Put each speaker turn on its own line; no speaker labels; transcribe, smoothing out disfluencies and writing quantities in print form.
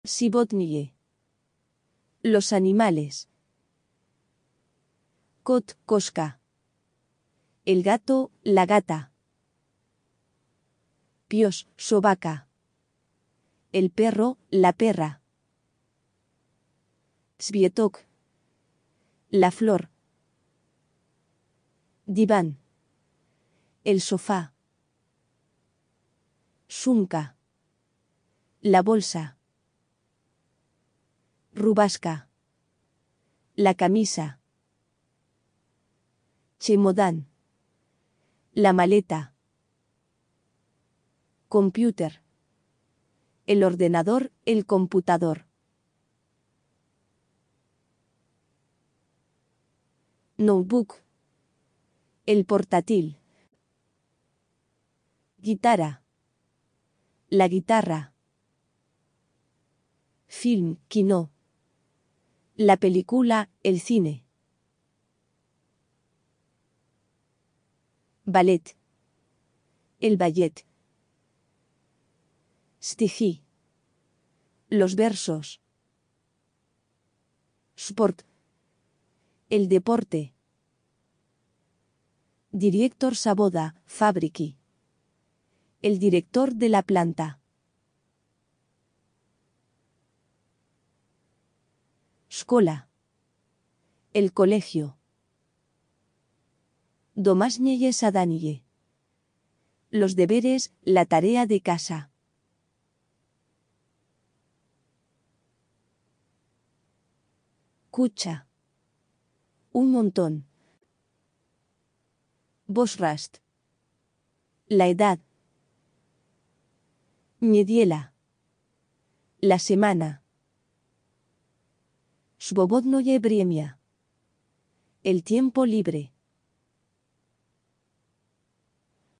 Sibotnie. Los animales. Kot, cosca. El gato, la gata. Pios, sobaca. El perro, la perra. Svietok. La flor. Diván. El sofá. Sumka. La bolsa. Rubasca. La camisa. Chemodán. La maleta. Computer. El ordenador, el computador. Notebook. El portátil. Guitarra. La guitarra. Film, kino. La película, el cine. Ballet. El ballet. Stigi. Los versos. Sport. El deporte. Director Saboda, Fabriki. El director de la planta. Escola. El colegio. Domashnie sadanie. Los deberes, la tarea de casa. Kucha. Un montón. Bosrast. La edad. Niediela. La semana. Svobodnoye bremia. El tiempo libre.